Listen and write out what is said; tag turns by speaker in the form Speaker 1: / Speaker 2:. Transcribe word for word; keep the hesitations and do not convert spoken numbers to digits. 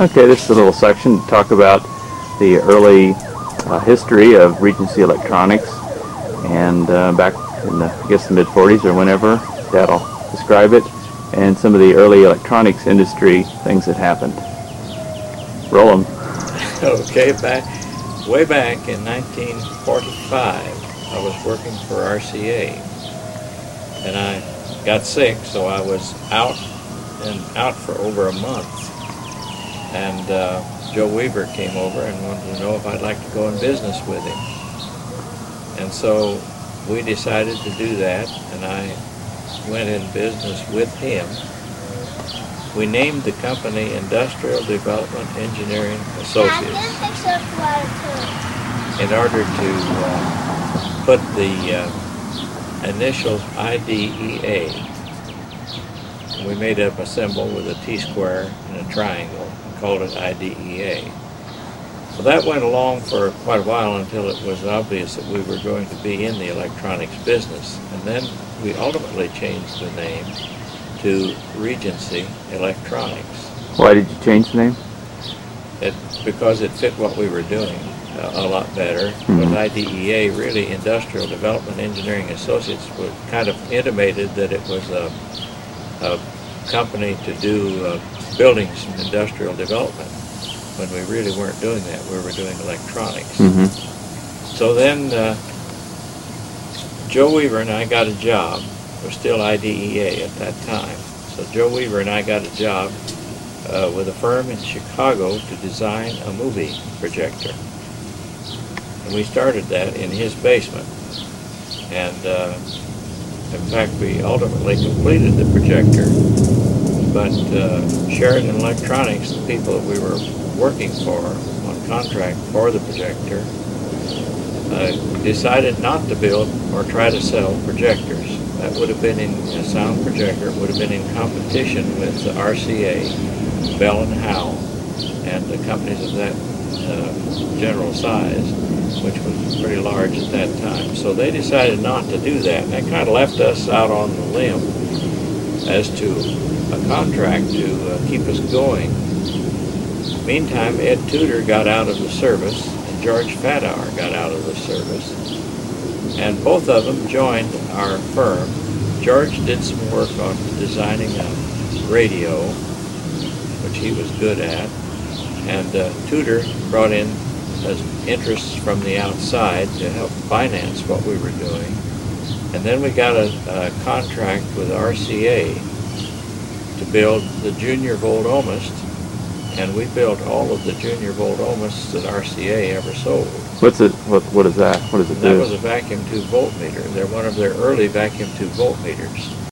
Speaker 1: Okay, this is a little section to talk about the early uh, history of Regency Electronics, and uh, back in the, I guess the mid forties or whenever, that'll describe it, and some of the early electronics industry things that happened. Roll 'em.
Speaker 2: Okay, back way back in nineteen forty-five, I was working for R C A, and I got sick, so I was out and out for over a month. And uh, Joe Weaver came over and wanted to know if I'd like to go in business with him. And so we decided to do that, and I went in business with him. We named the company Industrial Development Engineering Associates in order to uh, put the uh, initials I D E A. We made up a symbol with a T-square and a triangle and called it I D E A. So that went along for quite a while until it was obvious that we were going to be in the electronics business. And then we ultimately changed the name to Regency Electronics.
Speaker 1: Why did you change the name?
Speaker 2: It, because it fit what we were doing uh, a lot better.
Speaker 1: Mm-hmm.
Speaker 2: With I D E A, really Industrial Development Engineering Associates, was kind of intimated that it was a, a company to do uh, buildings and industrial development, when we really weren't doing that. We were doing electronics.
Speaker 1: Mm-hmm.
Speaker 2: So then uh, Joe Weaver and I got a job. We're still I D E A at that time. So Joe Weaver and I got a job uh, with a firm in Chicago to design a movie projector. And we started that in his basement. And uh, in fact, we ultimately completed the projector, but uh, Sheridan Electronics, the people that we were working for on contract for the projector, uh, decided not to build or try to sell projectors. That would have been in a sound projector, would have been in competition with the R C A, Bell and Howell, and the companies of that uh, general size, which was pretty large at that time. So they decided not to do that, and that kind of left us out on the limb as to a contract to uh, keep us going. Meantime, Ed Tudor got out of the service, and George Fadauer got out of the service, and both of them joined our firm. George did some work on designing a radio, which he was good at, and uh, Tudor brought in as interests from the outside to help finance what we were doing. And then we got a, a contract with R C A to build the Junior Volt-Ohmist, and we built all of the Junior Volt-Ohmists that R C A ever sold.
Speaker 1: What's it? What? What is that? What does it
Speaker 2: That
Speaker 1: do?
Speaker 2: was a vacuum tube voltmeter. They're one of their early vacuum tube voltmeters.